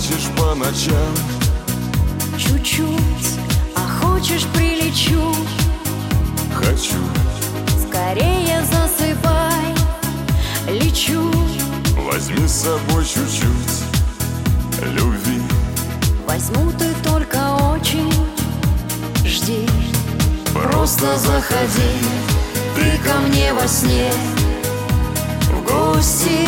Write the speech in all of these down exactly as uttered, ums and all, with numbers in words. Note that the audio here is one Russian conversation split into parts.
хочешь по ночам? Чуть-чуть, а хочешь прилечу? Хочу. Скорее засыпай, лечу. Возьми с собой чуть-чуть любви. Возьму, ты только очень жди. Просто заходи ты ко мне во сне в гости.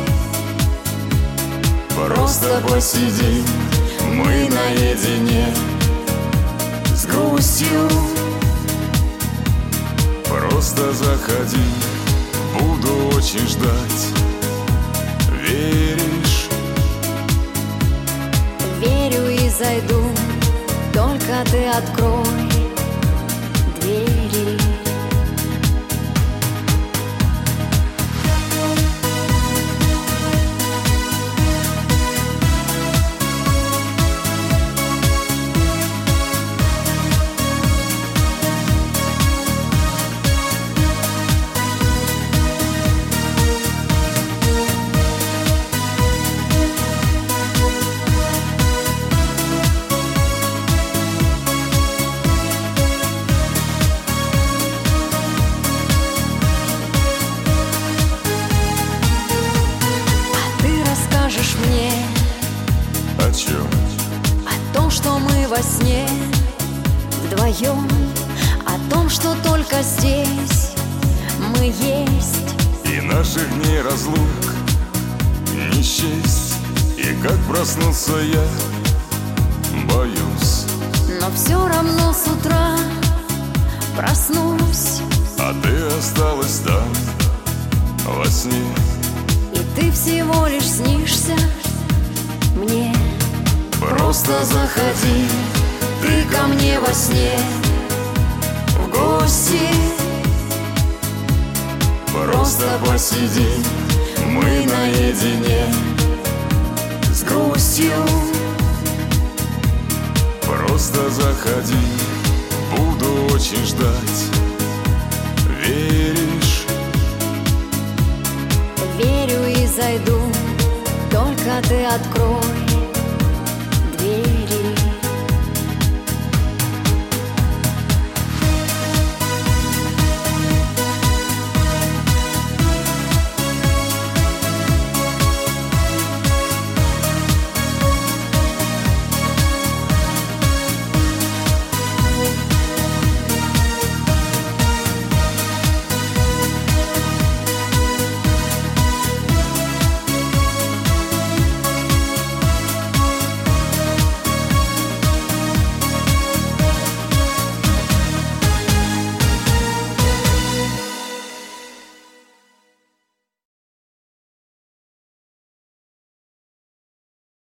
Просто посиди, мы наедине с грустью. Просто заходи, буду очень ждать. Веришь? Верю и зайду, только ты открой двери. Мне о чем? О том, что мы во сне вдвоем, о том, что только здесь мы есть. И наших дней разлук не счесть. И как проснуться я боюсь, но все равно с утра проснусь. а ты осталась там во сне. И ты всего лишь снишься мне. Просто заходи ты ко мне во сне в гости. Просто посиди, мы наедине с грустью. Просто заходи, буду очень ждать. Веришь? Верю и зайду, только ты открой